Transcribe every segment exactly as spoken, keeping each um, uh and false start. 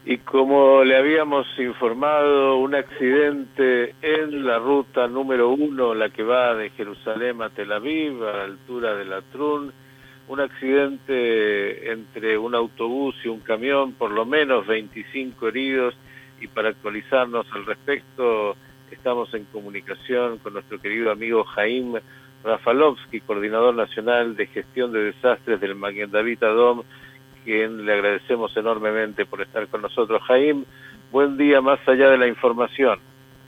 Y como le habíamos informado, un accidente en la ruta número uno, la que va de Jerusalén a Tel Aviv, a la altura de Latrun, un accidente entre un autobús y un camión, por lo menos veinticinco heridos, y para actualizarnos al respecto, estamos en comunicación con nuestro querido amigo Jaim Rafalovsky, coordinador nacional de gestión de desastres del Maguen David Adom, quien le agradecemos enormemente por estar con nosotros. Jaim, buen día más allá de la información.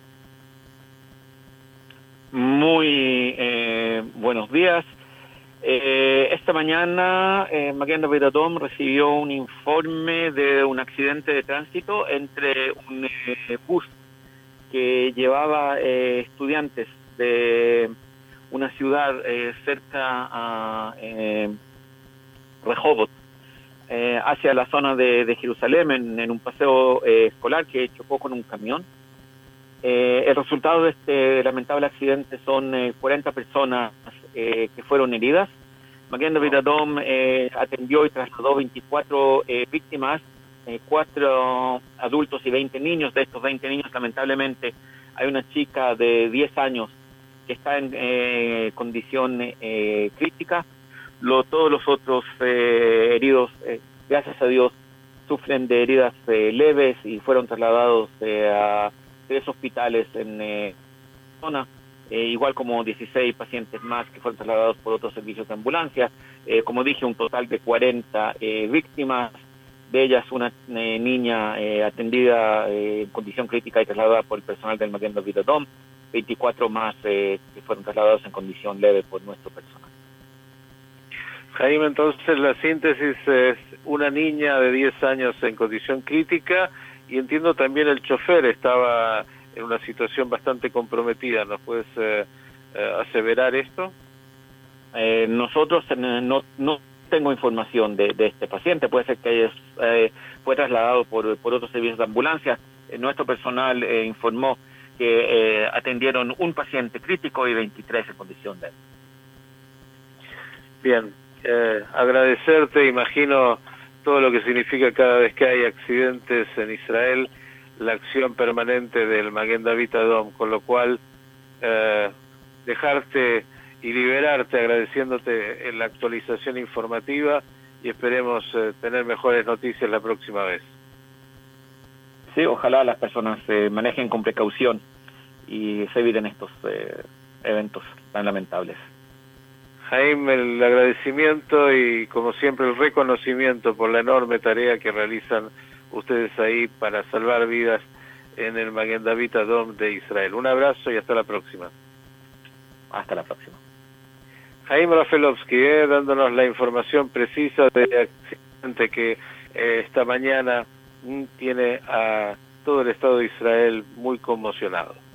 Muy eh, buenos días. Eh, esta mañana eh, Maguen David Adom recibió un informe de un accidente de tránsito entre un eh, bus que llevaba eh, estudiantes de una ciudad eh, cerca a eh, Rehovot, Eh, hacia la zona de, de Jerusalén en, en un paseo eh, escolar que chocó con un camión. Eh, el resultado de este lamentable accidente son eh, cuarenta personas eh, que fueron heridas. Maguen David Adom eh, atendió y trasladó veinticuatro eh, víctimas, eh, cuatro adultos y veinte niños. De estos veinte niños, lamentablemente, hay una chica de diez años que está en eh, condición eh, crítica. Lo, todos los otros eh, heridos, eh, gracias a Dios, sufren de heridas eh, leves y fueron trasladados eh, a tres hospitales en eh, zona, eh, igual como dieciséis pacientes más que fueron trasladados por otros servicios de ambulancia. Eh, como dije, un total de cuarenta eh, víctimas, de ellas una eh, niña eh, atendida eh, en condición crítica y trasladada por el personal del Maguen David Adom, veinticuatro más eh, que fueron trasladados en condición leve por nuestro personal. Jaime, entonces la síntesis es una niña de diez años en condición crítica y entiendo también el chofer estaba en una situación bastante comprometida. ¿Nos puedes eh, eh, aseverar esto? Eh, nosotros eh, no, no tengo información de, de este paciente. Puede ser que eh, fue trasladado por, por otros servicios de ambulancia. Eh, nuestro personal eh, informó que eh, atendieron un paciente crítico y veintitrés en condición leve. Bien. Eh, agradecerte, imagino todo lo que significa cada vez que hay accidentes en Israel, la acción permanente del Maguen David Adom, con lo cual eh, dejarte y liberarte agradeciéndote en la actualización informativa y esperemos eh, tener mejores noticias la próxima vez. Sí, ojalá las personas eh, manejen con precaución y se eviten estos eh, eventos tan lamentables. Jaime, el agradecimiento y como siempre el reconocimiento por la enorme tarea que realizan ustedes ahí para salvar vidas en el Maguen David Adom de Israel. Un abrazo y hasta la próxima. Hasta la próxima. Jaim Rafalovsky, eh, dándonos la información precisa del accidente que eh, esta mañana mm, tiene a todo el Estado de Israel muy conmocionado.